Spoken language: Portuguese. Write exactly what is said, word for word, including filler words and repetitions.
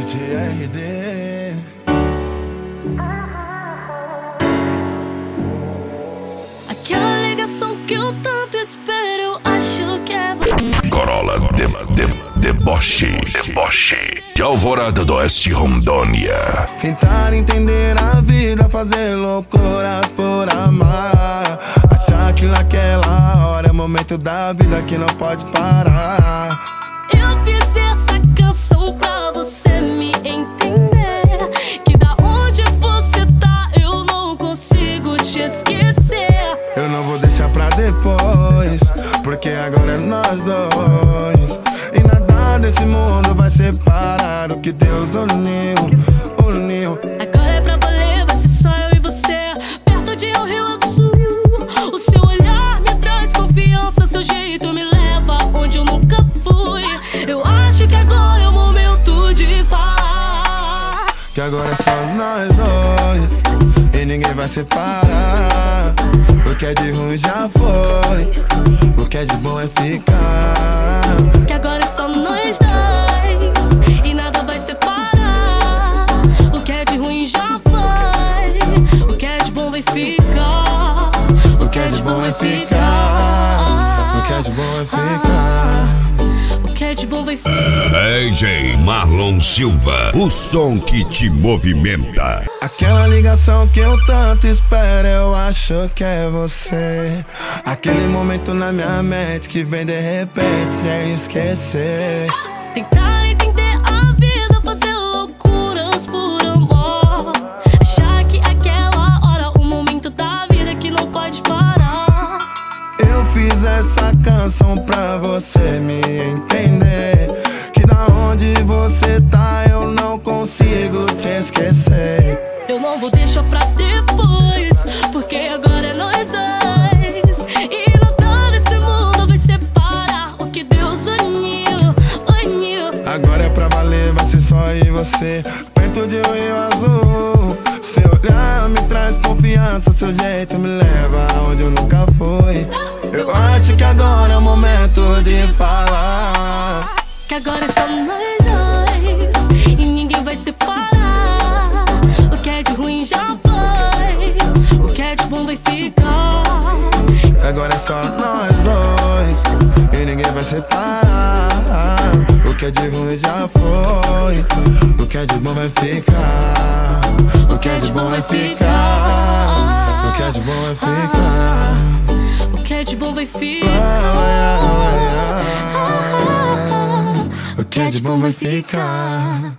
G R D. Aquela ligação que eu tanto espero, eu acho que é você. Corolla de, de, deboche, deboche de Alvorada do Oeste, Rondônia. Tentar entender a vida, fazer loucuras por amar. Achar que naquela hora é o momento da vida que não pode parar. Eu fiz essa canção pra você me entender, que da onde você tá eu não consigo te esquecer. Eu não vou deixar pra depois, porque agora é nós dois. E nada desse mundo vai separar o que Deus uniu, uniu. Agora é pra valer, vai ser só eu e você, perto de um rio azul. O seu olhar me traz confiança, seu jeito me leva onde eu nunca fui. Eu acho que agora é o momento de falar, que agora é só nós dois, e ninguém vai separar. O que é de ruim já foi, o que é de bom é ficar. que agora é só nós dois, e nada vai separar. O que é de ruim já foi, o que é de bom vai ficar. O que é de bom é ficar, o que é de bom é ficar. O que é de bom vai ficar. D J Marlon Silva, o som que te movimenta. Aquela ligação que eu tanto espero, eu acho que é você. Aquele momento na minha mente que vem de repente sem esquecer. Tentar entender a vida, fazer loucuras por amor. Achar que aquela hora, o momento da vida que não pode parar. Eu fiz essa canção pra você me entender, que da onde você tá eu não consigo te esquecer. Eu não vou deixar pra depois, porque agora é nós dois. E nada nesse mundo vai separar o que Deus uniu, uniu. Agora é pra valer, vai ser só eu e você, perto de um rio azul. Seu olhar me traz confiança, seu jeito me leva onde eu nunca fui. Eu acho que agora é o momento de falar, que agora é só nós dois, e ninguém vai separar. O que é de ruim já foi, o que é de bom vai ficar. agora é só nós dois, e ninguém vai separar. O que é de ruim já foi, o que é de bom vai ficar. O que é de bom vai ficar, o que é de bom vai ficar. O que é de bom vai ficar. O que é de bom vai ficar.